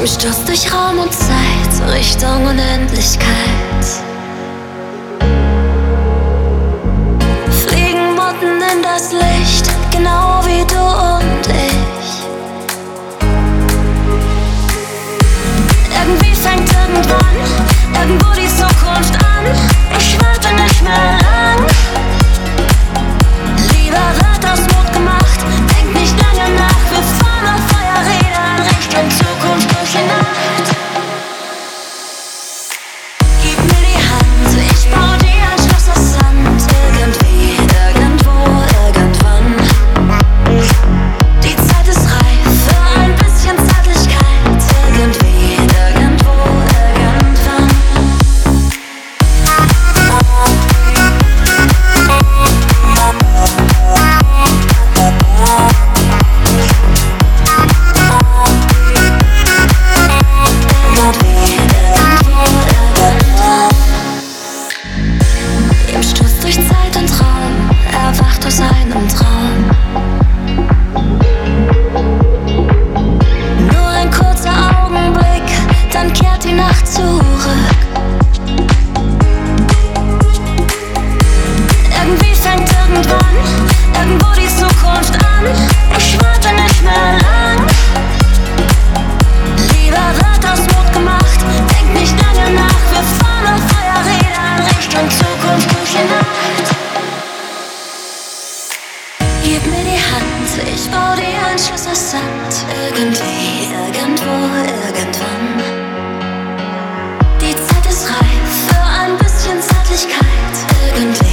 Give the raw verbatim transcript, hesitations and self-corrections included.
Sturz durch Raum und Zeit, Richtung Unendlichkeit. Fliegen Motten in das Licht, genau wie du und ich. Irgendwie fängt irgendwann, irgendwo die Zukunft an. Ich warte nicht mehr lang. Lieber wird aus Mut gemacht, denk nicht lange nach. Wir fahren auf Feuerrädern Richtung Zukunft durch die Nacht. Gib mir die Hand, ich bau dir ein Schloss aus Sand. Irgendwie, irgendwo, irgendwann. Die Zeit ist reif für ein bisschen Zärtlichkeit. Irgendwie, irgendwo, irgendwann. Im Sturz durch Zeit und Raum, erwacht aus einem Traum. Nur ein kurzer Augenblick, dann kehrt die Nacht zurück. Irgendwie fängt irgendwann, irgendwo die Zukunft an. Ich warte nicht mehr lang. Lieber wird aus Mut gemacht, denk nicht lange nach. Wir fahren auf Feuerrädern Richtung Zukunft durch die Nacht. Gib mir die Hand, ich bau dir ein Schloss aus Sand. Irgendwie, irgendwo, irgendwann. Die Zeit ist reif für ein bisschen Zärtlichkeit. Irgendwie.